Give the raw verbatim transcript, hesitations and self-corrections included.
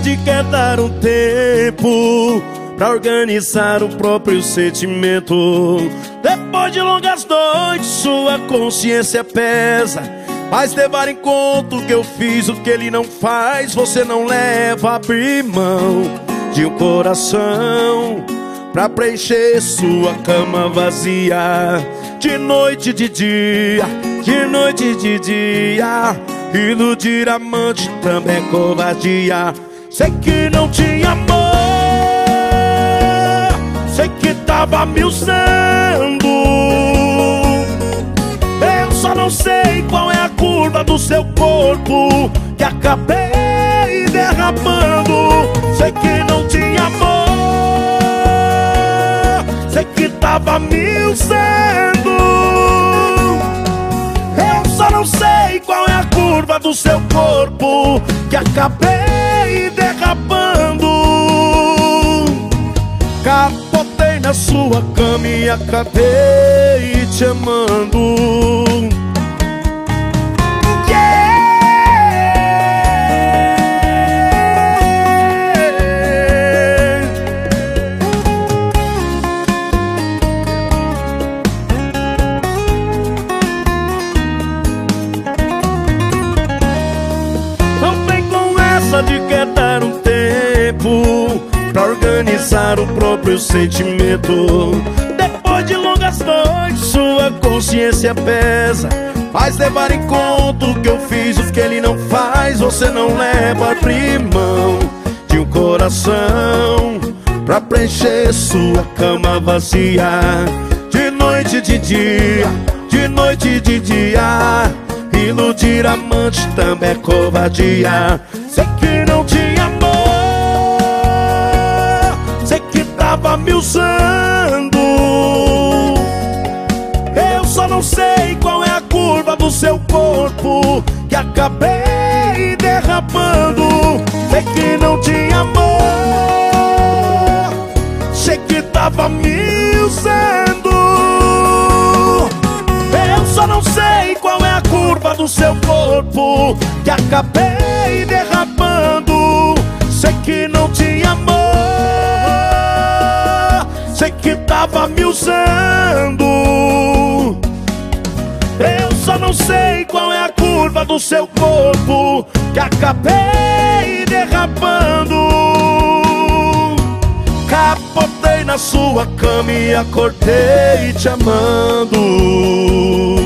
de quer dar um tempo pra organizar o próprio sentimento. Depois de longas noites, sua consciência pesa, mas levar em conta o que eu fiz, o que ele não faz. Você não leva a abrir mão de um coração pra preencher sua cama vazia. De noite, de dia, de noite, de dia. Iludir amante também é covardia. Sei que não tinha amor, sei que tava me usando. Eu só não sei qual é a curva do seu corpo que acabei derramando. Sei que não tinha amor, sei que tava me usando. Eu só não sei qual é a curva do seu corpo que acabei derrapando. Capotei na sua cama e acabei te amando. De quer dar um tempo pra organizar o próprio sentimento. Depois de longas noites, sua consciência pesa, faz levar em conta o que eu fiz, o que ele não faz. Você não leva a abrir mão de um coração pra preencher sua cama vazia. De noite, de dia, de noite, de dia. Iludir amante também é covardia. Sei que não tinha amor, sei que tava me usando. Eu só não sei qual é a curva do seu corpo que acabei derrapando. Sei que não tinha amor, sei que tava me usando. Eu só não sei qual é a curva do seu corpo que acabei derrapando. Sei que não tinha amor, sei que tava me usando. Eu só não sei qual é a curva do seu corpo que acabei derrapando. Capotei na sua cama e acordei te amando.